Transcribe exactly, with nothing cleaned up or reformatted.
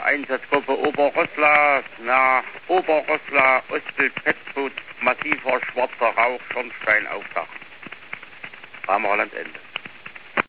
Einsatzgruppe Oberrossla, nach Oberrossla, Ostbild Petboot, massiver schwarzer Rauch, Schornstein auf Dach. Brammerland Ende.